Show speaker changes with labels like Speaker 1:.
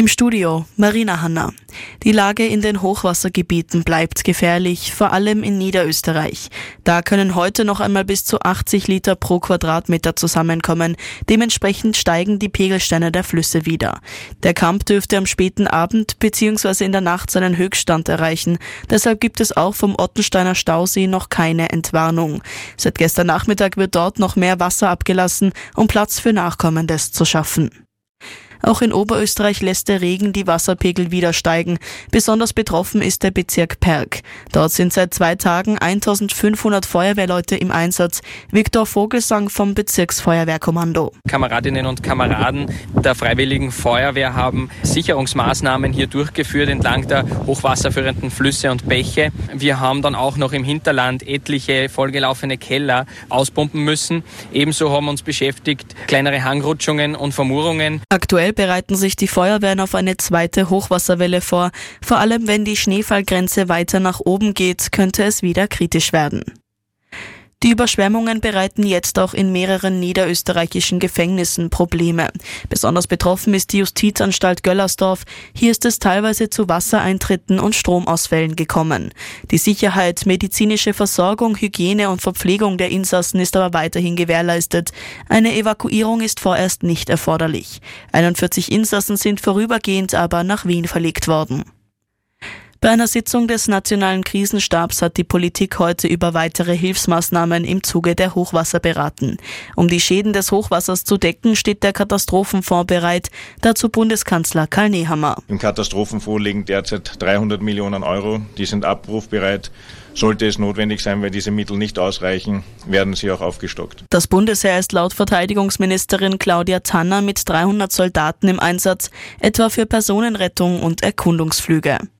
Speaker 1: Im Studio Marina Hanna. Die Lage in den Hochwassergebieten bleibt gefährlich, vor allem in Niederösterreich. Da können heute noch einmal bis zu 80 Liter pro Quadratmeter zusammenkommen. Dementsprechend steigen die Pegelsteine der Flüsse wieder. Der Kamp dürfte am späten Abend bzw. in der Nacht seinen Höchststand erreichen. Deshalb gibt es auch vom Ottensteiner Stausee noch keine Entwarnung. Seit gestern Nachmittag wird dort noch mehr Wasser abgelassen, um Platz für Nachkommendes zu schaffen. Auch in Oberösterreich lässt der Regen die Wasserpegel wieder steigen. Besonders betroffen ist der Bezirk Perg. Dort sind seit 2 Tagen 1500 Feuerwehrleute im Einsatz. Viktor Vogelsang vom Bezirksfeuerwehrkommando.
Speaker 2: Kameradinnen und Kameraden der Freiwilligen Feuerwehr haben Sicherungsmaßnahmen hier durchgeführt entlang der hochwasserführenden Flüsse und Bäche. Wir haben dann auch noch im Hinterland etliche vollgelaufene Keller auspumpen müssen. Ebenso haben uns beschäftigt kleinere Hangrutschungen und Vermurungen.
Speaker 1: Aktuell bereiten sich die Feuerwehren auf eine zweite Hochwasserwelle vor. Vor allem, wenn die Schneefallgrenze weiter nach oben geht, könnte es wieder kritisch werden. Die Überschwemmungen bereiten jetzt auch in mehreren niederösterreichischen Gefängnissen Probleme. Besonders betroffen ist die Justizanstalt Göllersdorf. Hier ist es teilweise zu Wassereintritten und Stromausfällen gekommen. Die Sicherheit, medizinische Versorgung, Hygiene und Verpflegung der Insassen ist aber weiterhin gewährleistet. Eine Evakuierung ist vorerst nicht erforderlich. 41 Insassen sind vorübergehend aber nach Wien verlegt worden. Bei einer Sitzung des Nationalen Krisenstabs hat die Politik heute über weitere Hilfsmaßnahmen im Zuge der Hochwasser beraten. Um die Schäden des Hochwassers zu decken, steht der Katastrophenfonds bereit. Dazu Bundeskanzler Karl Nehammer.
Speaker 3: Im Katastrophenfonds liegen derzeit 300 Millionen Euro. Die sind abrufbereit. Sollte es notwendig sein, weil diese Mittel nicht ausreichen, werden sie auch aufgestockt.
Speaker 1: Das Bundesheer ist laut Verteidigungsministerin Claudia Tanner mit 300 Soldaten im Einsatz, etwa für Personenrettung und Erkundungsflüge.